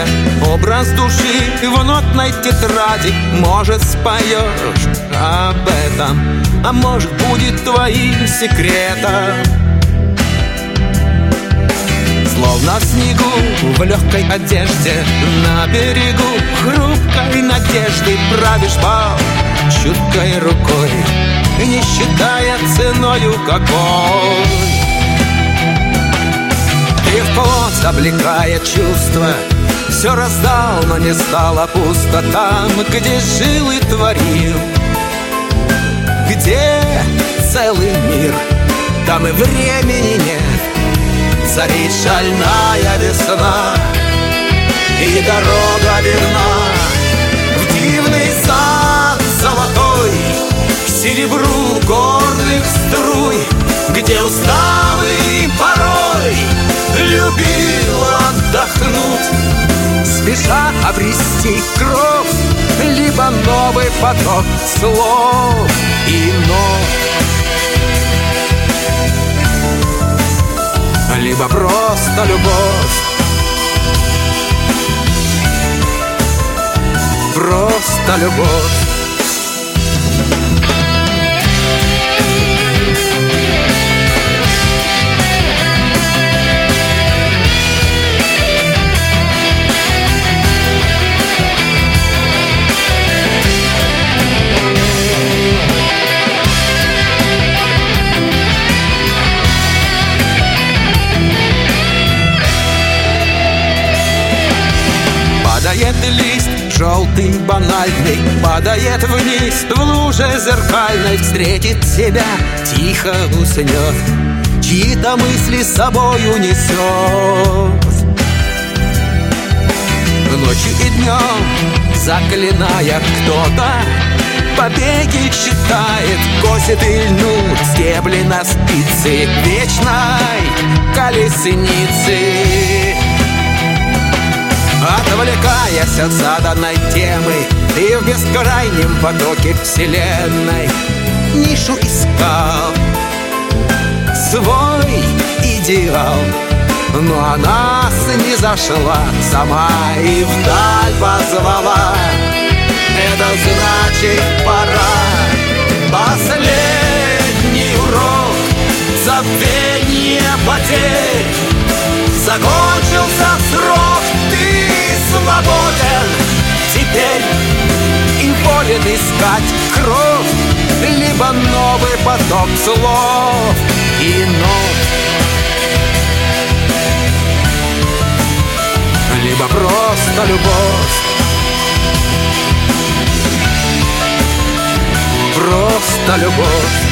Образ души в нотной тетради. Может, споешь об этом, а может, будет твоим секретом. Словно в снегу, в легкой одежде, на берегу хрупкой надежды правишь по чуткой рукой, не считая ценою какой. Ты в плоть, облекая чувства, все раздал, но не стало пусто там, где жил и творил. Где целый мир, там и времени нет. Царит шальная весна, и дорога верна в дивный сад золотой, к серебру горных струй, где усталый порой любил отдохнуть, спеша обрести кровь, либо новый поток слов и нот, либо просто любовь. Просто любовь. Падает лист желтый, банальный, падает вниз в луже зеркальной. Встретит тебя, тихо уснет, чьи-то мысли с собой унесет. Ночью и днем, заклиная, кто-то побеги читает, косит и льнут стебли на спице вечной колесницы. Отвлекаясь от заданной темы, ты в бескрайнем потоке вселенной нишу искал, свой идеал. Но она снизошла сама и вдаль позвала. Это значит, пора. Последний урок забвения потерь. Закончился срок, ты свободен теперь и волен искать кровь, либо новый поток слов и нот, либо просто любовь. Просто любовь.